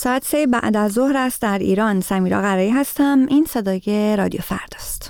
ساعت 3 بعد از ظهر است در ایران. سمیرا قرایی هستم. این صدای رادیو فرداست.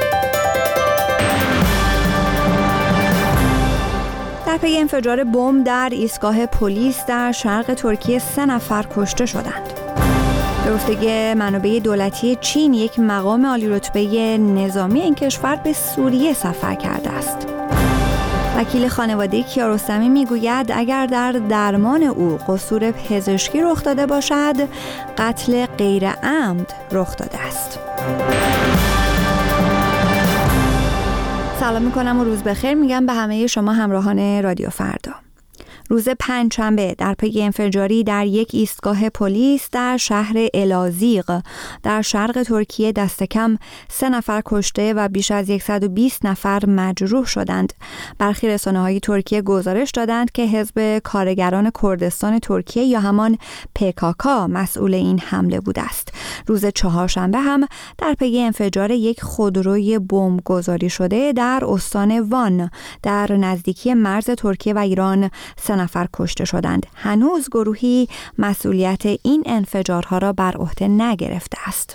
در پی انفجار بمب در ایستگاه پلیس در شرق ترکیه 3 نفر کشته شدند. به گفته منابع دولتی چین، یک مقام عالی رتبه نظامی این کشور به سوریه سفر کرده است. وکیل خانواده کیارستمی میگوید اگر در درمان او قصور پزشکی رخ داده باشد، قتل غیر عمد رخ داده است. سلام میکنم و روز بخیر میگم به همه شما همراهان رادیو فردا. روز پنجشنبه در پی انفجاری در یک ایستگاه پلیس در شهر الازیق در شرق ترکیه دست کم 3 نفر کشته و بیش از 120 نفر مجروح شدند. برخی رسانه‌های ترکیه گزارش دادند که حزب کارگران کردستان ترکیه یا همان PKK مسئول این حمله بوده است. روز چهارشنبه هم در پی انفجار یک خودروی بمبگذاری شده در استان وان در نزدیکی مرز ترکیه و ایران 3 نفر کشته شدند. هنوز گروهی مسئولیت این انفجارها را بر عهده نگرفته است.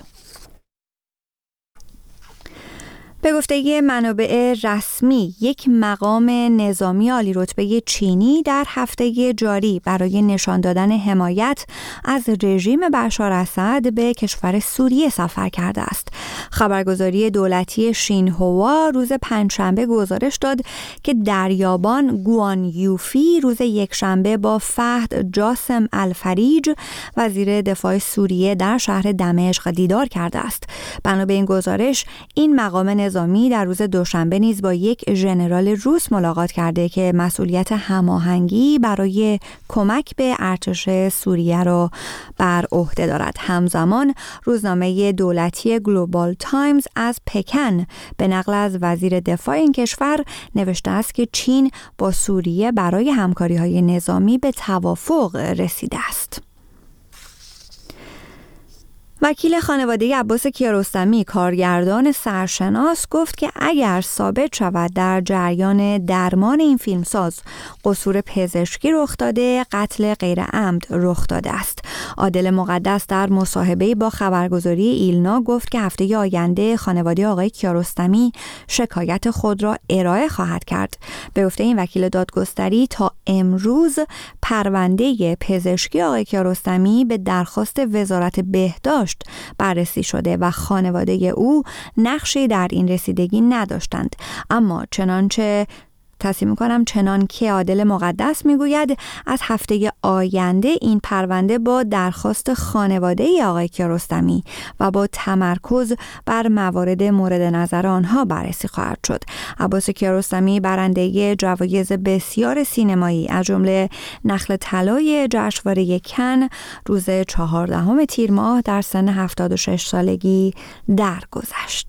به گفته منابع رسمی، یک مقام نظامی عالی رتبه چینی در هفته جاری برای نشان دادن حمایت از رژیم بشار اسد به کشور سوریه سفر کرده است. خبرگزاری دولتی شینهوا روز پنجشنبه گزارش داد که دریابان گوان یوفی روز یکشنبه با فهد جاسم الفریج وزیر دفاع سوریه در شهر دمشق دیدار کرده است. بنا به این گزارش، این مقام نظامی در روز دوشنبه نیز با یک ژنرال روس ملاقات کرده که مسئولیت هماهنگی برای کمک به ارتش سوریه را بر عهده دارد. همزمان روزنامه دولتی گلوبال تایمز از پکن به نقل از وزیر دفاع این کشور نوشته است که چین با سوریه برای همکاری‌های نظامی به توافق رسیده است. وکیل خانواده عباس کیارستمی، کارگردان سرشناس، گفت که اگر ثابت شود در جریان درمان این فیلمساز قصور پزشکی رخ داده، قتل غیر عمد رخ داده است. عادل مقدس در مصاحبه با خبرگزاری ایلنا گفت که هفته آینده خانواده آقای کیارستمی شکایت خود را ارائه خواهد کرد. به گفته این وکیل دادگستری، تا امروز پرونده پزشکی آقای کیارستمی به درخواست وزارت بهداشت بررسی شده و خانواده او نقشی در این رسیدگی نداشتند. اما چنان که عادل مقدس میگوید، از هفته آینده این پرونده با درخواست خانواده آقای کیارستمی و با تمرکز بر موارد مورد نظر آنها بررسی خواهد شد. عباس کیارستمی برنده جوایز بسیار سینمایی از جمله نخل طلای جشنواره کن روز 14 تیر ماه در سن 76 سالگی درگذشت.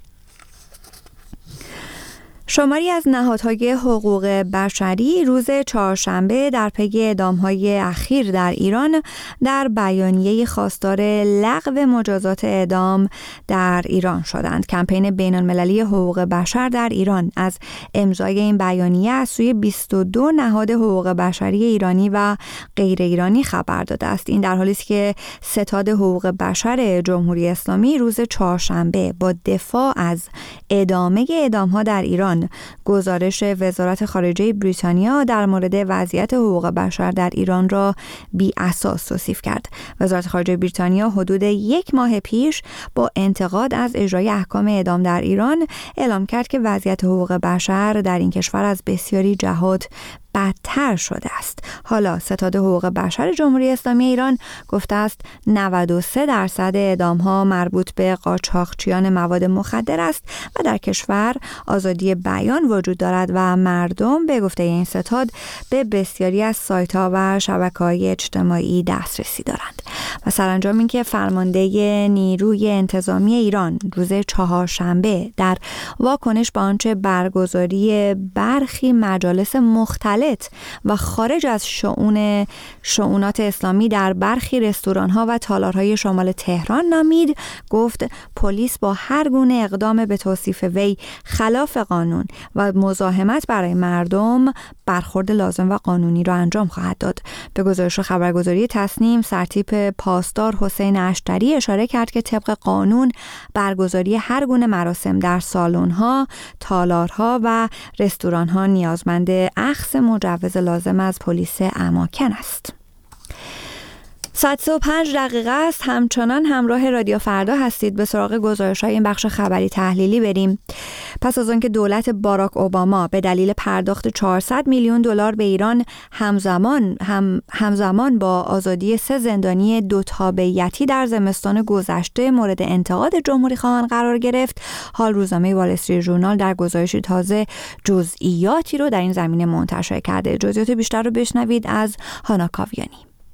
شماری از نهادهای حقوق بشری روز چهارشنبه در پی اعدام‌های اخیر در ایران در بیانیه خواستار لغو مجازات اعدام در ایران شدند. کمپین بین‌المللی حقوق بشر در ایران از امضای این بیانیه از سوی 22 نهاد حقوق بشری ایرانی و غیر ایرانی خبر داده است. این در حالی است که ستاد حقوق بشر جمهوری اسلامی روز چهارشنبه با دفاع از ادامه اعدام‌ها در ایران گزارش وزارت خارجه بریتانیا در مورد وضعیت حقوق بشر در ایران را بی اساس توصیف کرد. وزارت خارجه بریتانیا حدود 1 ماه پیش با انتقاد از اجرای احکام اعدام در ایران اعلام کرد که وضعیت حقوق بشر در این کشور از بسیاری جهات بدتر شده است. حالا ستاد حقوق بشر جمهوری اسلامی ایران گفته است 93% اعدام‌ها مربوط به قاچاقچیان مواد مخدر است و در کشور آزادی بیان وجود دارد و مردم به گفته این ستاد به بسیاری از سایت‌ها و شبکه‌های اجتماعی دسترسی دارند. و سرانجام اینکه فرمانده نیروی انتظامی ایران روز چهارشنبه در واکنش به آنچه برگزاری برخی مجالس مختلف و خارج از شؤونات اسلامی در برخی رستوران‌ها و تالارهای شمال تهران نامید، گفت پلیس با هر گونه اقدام به توصیف وی خلاف قانون و مزاحمت برای مردم برخورد لازم و قانونی را انجام خواهد داد. به گزارش خبرگزاری تصنیم، سرتیپ پاسدار حسین اشتری اشاره کرد که طبق قانون برگزاری هر گونه مراسم در سالن‌ها، تالارها و رستوران‌ها نیازمند اخذ مجوز لازم از پلیس اماکن است. ساعت 3:05 است. همچنان همراه رادیو فردا هستید. به سراغ گزارش‌های این بخش خبری تحلیلی بریم. پس از آنکه دولت باراک اوباما به دلیل پرداخت 400 میلیون دلار به ایران همزمان با آزادی 3 زندانی 2 تابعیتی در زمستان گذشته مورد انتقاد جمهوری‌خواهان قرار گرفت، حال روزنامه وال استریت ژورنال در گزارشی تازه جزئیاتی رو در این زمینه منتشر کرده. جزئیات بیشتر رو بشنوید از هانا کاویانی.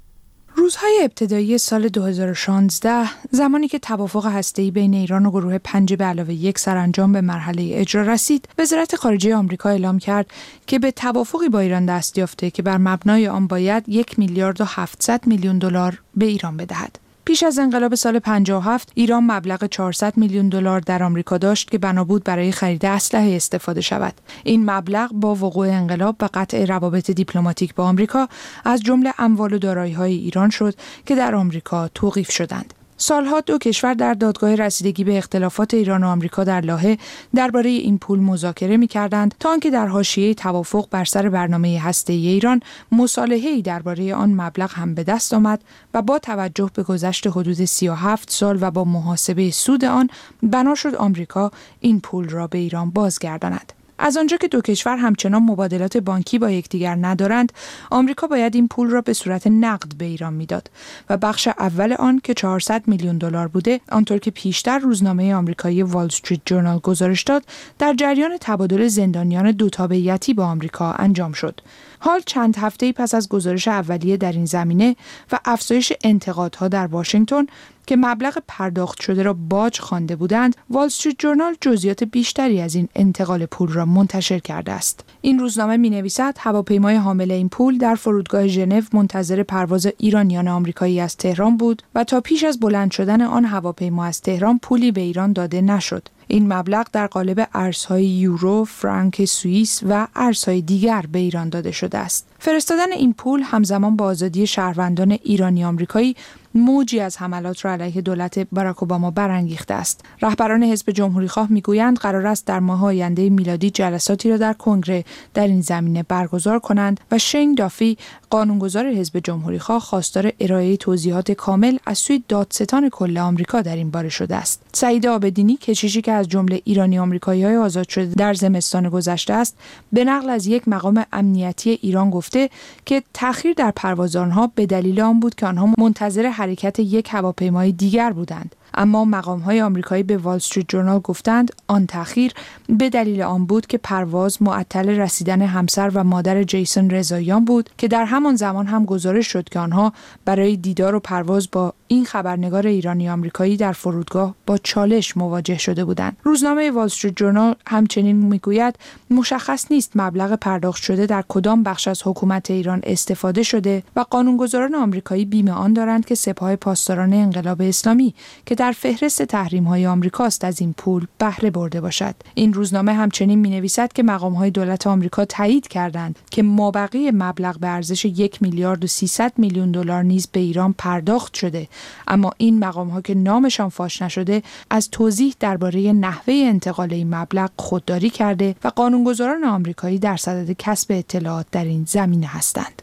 روزهای ابتدایی سال 2016 زمانی که توافق هسته‌ای بین ایران و گروه 5+1 سرانجام به مرحله اجرا رسید، وزارت خارجه آمریکا اعلام کرد که به توافقی با ایران دست یافته که بر مبنای آن باید 1 میلیارد و 700 میلیون دلار به ایران بدهد. پیش از انقلاب سال 57 ایران مبلغ 400 میلیون دلار در آمریکا داشت که بنا بود برای خرید اسلحه استفاده شود. این مبلغ با وقوع انقلاب و قطع روابط دیپلماتیک با آمریکا از جمله اموال و دارایی‌های ایران شد که در آمریکا توقیف شدند. سالها دو کشور در دادگاه رسیدگی به اختلافات ایران و آمریکا در لاهه درباره این پول مذاکره می‌کردند تا آنکه در حاشیه توافق بر سر برنامه هسته‌ای ایران مصالحه‌ای درباره آن مبلغ هم به دست آمد و با توجه به گذشت حدود 37 سال و با محاسبه سود آن بنا شد آمریکا این پول را به ایران بازگرداند. از آنجا که دو کشور همچنان مبادلات بانکی با یکدیگر ندارند، آمریکا باید این پول را به صورت نقد به ایران میداد و بخش اول آن که 400 میلیون دلار بوده، آنطور که پیشتر روزنامه آمریکایی وال استریت ژورنال گزارش داد، در جریان تبادل زندانیان 2 تابعیتی با آمریکا انجام شد. حال چند هفته‌ای پس از گزارش اولیه در این زمینه و افزایش انتقادها در واشنگتن که مبلغ پرداخت شده را باج خوانده بودند، وال استریت ژورنال جزئیات بیشتری از این انتقال پول را منتشر کرده است. این روزنامه می‌نویسد هواپیمای حامل این پول در فرودگاه ژنو منتظر پرواز ایرانیان آمریکایی از تهران بود و تا پیش از بلند شدن آن هواپیما از تهران پولی به ایران داده نشد. این مبلغ در قالب ارزهای یورو، فرانک سوئیس و ارزهای دیگر به ایران داده شده است. فرستادن این پول همزمان با آزادی شهروندان ایرانی آمریکایی موجی از حملات را علیه دولت باراک اوباما برانگیخته است. رهبران حزب جمهوریخواه میگویند قرار است در ماه آینده میلادی جلساتی را در کنگره در این زمینه برگزار کنند و شین دافی قانونگذار حزب جمهوریخواه خواستار ارائه توضیحات کامل از سوی دادستان کل آمریکا در این باره شده است. سعید عابدینی کشیشی که از جمله ایرانی آمریکایی‌های آزاد شده در زمستان گذشته است، به نقل از یک مقام امنیتی ایران گفته که تأخیر در پرواز آنها به دلیل آن بود که آنها منتظر حرکت یک هواپیمای دیگر بودند. اما مقام‌های آمریکایی به وال استریت ژورنال گفتند آن تأخیر به دلیل آن بود که پرواز معطل رسیدن همسر و مادر جیسون رضاییان بود که در همان زمان هم گزارش شد که آنها برای دیدار و پرواز با این خبرنگار ایرانی آمریکایی در فرودگاه با چالش مواجه شده بودند. روزنامه وال استریت ژورنال همچنین میگوید مشخص نیست مبلغ پرداخت شده در کدام بخش از حکومت ایران استفاده شده و قانونگذاران آمریکایی بیم آن دارند که سپاه پاسداران انقلاب اسلامی که در فهرست تحریم‌های آمریکاست از این پول بهره برده باشد. این روزنامه همچنین می‌نویسد که مقام‌های دولت آمریکا تایید کردند که مابقی مبلغ به ارزش 1 میلیارد و 300 میلیون دلار نیز به ایران پرداخت شده، اما این مقام‌ها که نامشان فاش نشده از توضیح درباره نحوه انتقال این مبلغ خودداری کرده و قانونگذاران آمریکایی در صدد کسب اطلاعات در این زمینه هستند.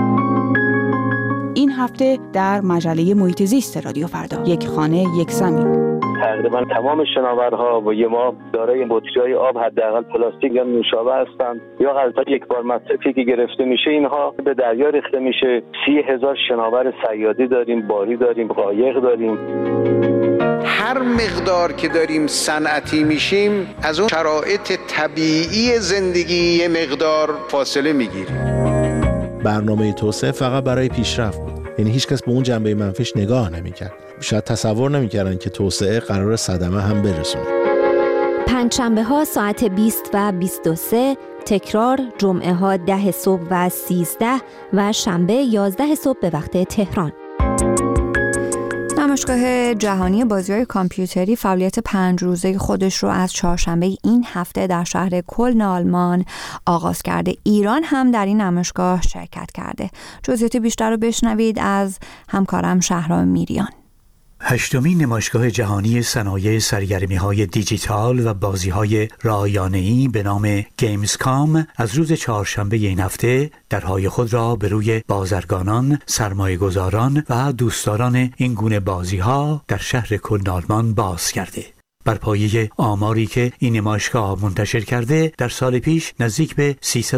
این هفته در مجله محیط زیست رادیو فردا، یک خانه یک زمین. تقریبا تمام شناورها با یه ماه دارای بطری‌های آب حداقل پلاستیک یا نوشابه هستند یا غلطا یک بار مصرفی که گرفته میشه اینها به دریا ریخته میشه. 30,000 شناور صیادی داریم، باری داریم، قایق داریم. هر مقدار که داریم صنعتی میشیم از اون شرایط طبیعی زندگی یه مقدار فاصله میگیریم. برنامه توسعه فقط برای پیشرفت بود، یعنی هیچ کس به اون جنبه منفیش نگاه نمی‌کرد. شاید تصور نمی‌کردن که توسعه قرار صدمه هم برسونه. پنجشنبه‌ها ساعت 20 و 23، تکرار جمعه‌ها 10 صبح و 13 و شنبه 11 صبح به وقت تهران. نمایشگاه جهانی بازی‌های کامپیوتری فعالیت 5 روزه خودش رو از چهارشنبه این هفته در شهر کلن آلمان آغاز کرده. ایران هم در این نمایشگاه شرکت کرده. جزئیات بیشتر رو بشنوید از همکارم شهرام میریان. 8مین نمایشگاه جهانی صنایع سرگرمی‌های دیجیتال و بازی‌های رایانه‌ای به نام گیمزکام از روز چهارشنبه این هفته درهای خود را به روی بازرگانان، سرمایه‌گذاران و دوستداران این گونه بازی‌ها در شهر کلن آلمان باز کرده. بر پایه آماری که این نمایشگاه منتشر کرده، در سال پیش نزدیک به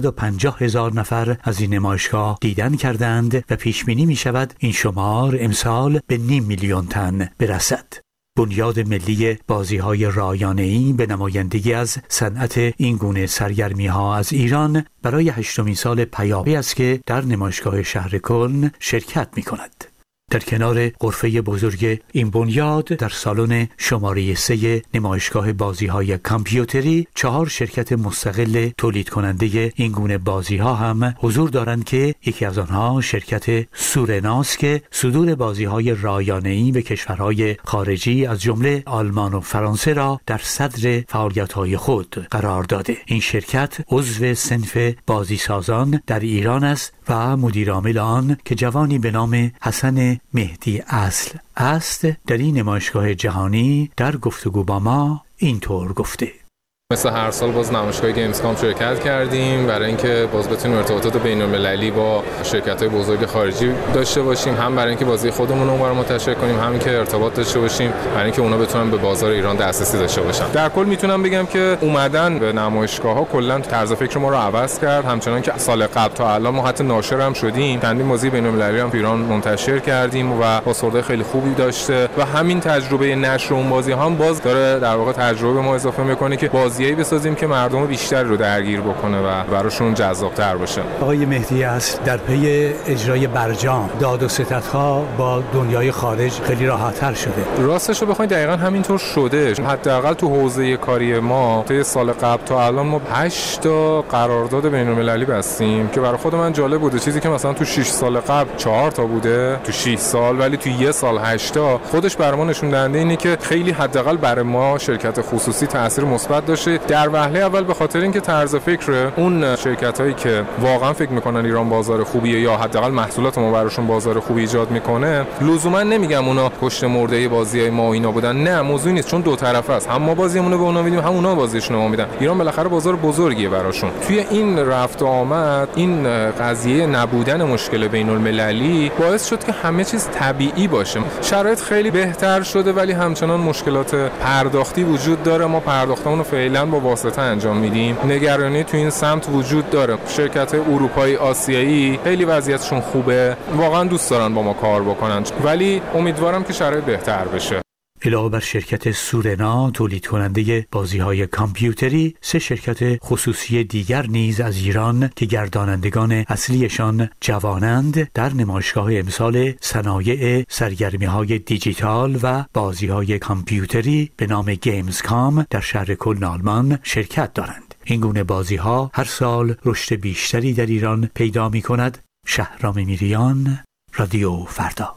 350,000 نفر از این نمایشگاه دیدن کردند و پیش بینی می شود این شمار امسال به 500,000 تن برسد. بنیاد ملی بازی‌های رایانه‌ای به نمایندگی از صنعت این گونه سرگرمی‌ها از ایران برای 8مین سال پیاپی است که در نمایشگاه شهر کلن شرکت می‌کند. در کنار غرفه بزرگ این بنیاد در سالن شماره 3 نمایشگاه بازی‌های کامپیوتری 4 شرکت مستقل تولید کننده این گونه بازی‌ها هم حضور دارند که یکی از آنها شرکت سورناست که صدور بازی‌های رایانه‌ای به کشورهای خارجی از جمله آلمان و فرانسه را در صدر فعالیت‌های خود قرار داده. این شرکت عضو صنف بازیسازان در ایران است و مدیر عامل آن که جوانی به نام حسن مهدی اصل است در این نمایشگاه جهانی در گفتگو با ما اینطور گفته: مثل هر سال باز نمایشگاه گیمزکام شرکت کردیم برای اینکه باز بتونیم ارتباطات بین‌المللی با شرکت‌های بزرگ خارجی داشته باشیم، هم برای اینکه بازی خودمون رو اونور منتشر کنیم، هم که ارتباط داشته باشیم برای اینکه اونا بتونن به بازار ایران دسترسی داشته باشن. در کل میتونم بگم که اومدن به نمایشگاه‌ها کلاً طرز فکر ما رو عوض کرد، همچنان که سال قبل تا الان ما حتی ناشر هم شدیم، چندین بازی بین‌المللی هم ایران منتشر کردیم و بازخورد خیلی خوبی داشته و همین تجربه نشر اون بازی‌ها هم باز داره در واقع تجربه ما اضافه می‌کنه که بازیایی بسازیم که مردم بیشتر رو درگیر بکنه و براشون جذاب‌تر باشه. آقای مهدی است در پی اجرای برجام داد و ستدها با دنیای خارج خیلی راحت‌تر شده. راستش رو بخواید دقیقاً همینطور شده. حداقل تو حوزه کاری ما تا سال قبل تا الان ما 8 تا قرارداد بین‌المللی بستیم که برای خود من جالب بوده. چیزی که مثلا تو 6 سال قبل 4 تا بوده تو 6 سال، ولی تو یه سال 8 تا، خودش برای ما نشون دهنده اینه که خیلی حداقل برای ما شرکت خصوصی تاثیر مثبت داشته. در وهله اول به خاطر اینکه طرز فکر اون شرکتایی که واقعا فکر میکنن ایران بازار خوبیه یا حداقل محصولات ما براشون بازار خوبی ایجاد میکنه، لزوما نمیگم اونا پشت مرده بازیای ما و اینا بودن، نه، موضوع نیست، چون دو طرفه است. هم ما بازیمون رو به اونا میدیم، هم اونا بازیشون رو ما میدن. ایران بالاخره بازار بزرگیه براشون. توی این رفت و آمد این قضیه نبودن مشکل بین‌المللی باعث شد که همه چیز طبیعی باشه. شرایط خیلی بهتر شده ولی همچنان مشکلات پرداختی وجود داره. ما پرداختمون رو فعلا با واسطه انجام میدیم. نگرانی تو این سمت وجود داره. شرکت‌های اروپایی، آسیایی خیلی وضعیتشون خوبه، واقعا دوست دارن با ما کار بکنن، ولی امیدوارم که شرایط بهتر بشه. علاوه بر شرکت سورنا تولید کننده بازی‌های کامپیوتری، 3 شرکت خصوصی دیگر نیز از ایران که گردانندگان اصلیشان جوانند در نمایشگاه امسال صنایع سرگرمی‌های دیجیتال و بازی‌های کامپیوتری به نام گیمزکام در شهر کلن آلمان شرکت دارند. این گونه بازی‌ها هر سال رشد بیشتری در ایران پیدا می‌کند. شهرام میریان، رادیو فردا.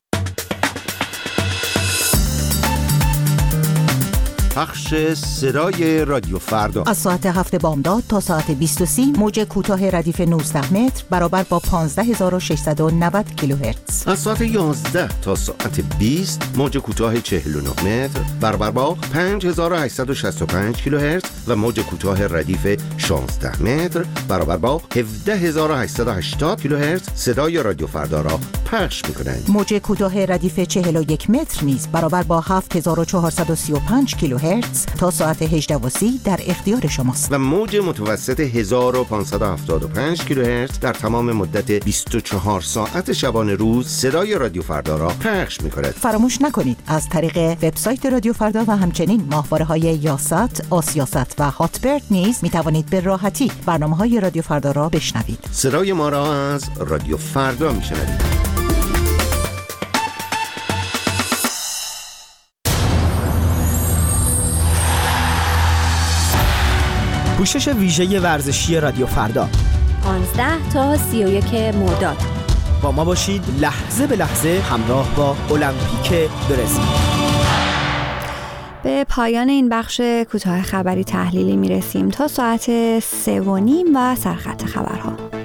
پخش صدای رادیو فردا از ساعت 7 بامداد تا ساعت 20:30 موج کوتاه ردیف 19 متر برابر با 15690 کیلوهرتز. از ساعت 11 تا ساعت 20 موج کوتاه 49 متر برابر با 5865 کیلوهرتز و موج کوتاه ردیف 16 متر برابر با 17880 کیلوهرتز صدای رادیو فردا را پخش می‌کنند. موج کوتاه ردیف 41 متر نیز برابر با 7435 کیلوهرتز تا ساعت 18:30 در اختیار شماست. و موج متوسط 1575 کیلوهرتز در تمام مدت 24 ساعت شبانه روز صدای رادیو فردا را پخش می‌کند. فراموش نکنید از طریق وبسایت رادیو فردا و همچنین ماهواره‌های یاست، آسیاست و هاتبرد نیز می‌توانید به راحتی برنامه‌های رادیو فردا را بشنوید. صدای ما را از رادیو فردا می‌شنوید. پوشش ویژه ورزشی رادیو فردا 15 تا 31 مرداد با ما باشید، لحظه به لحظه همراه با المپیک برزیل. به پایان این بخش کوتاه خبری تحلیلی میرسیم تا ساعت 3:30 و سرخط خبرها.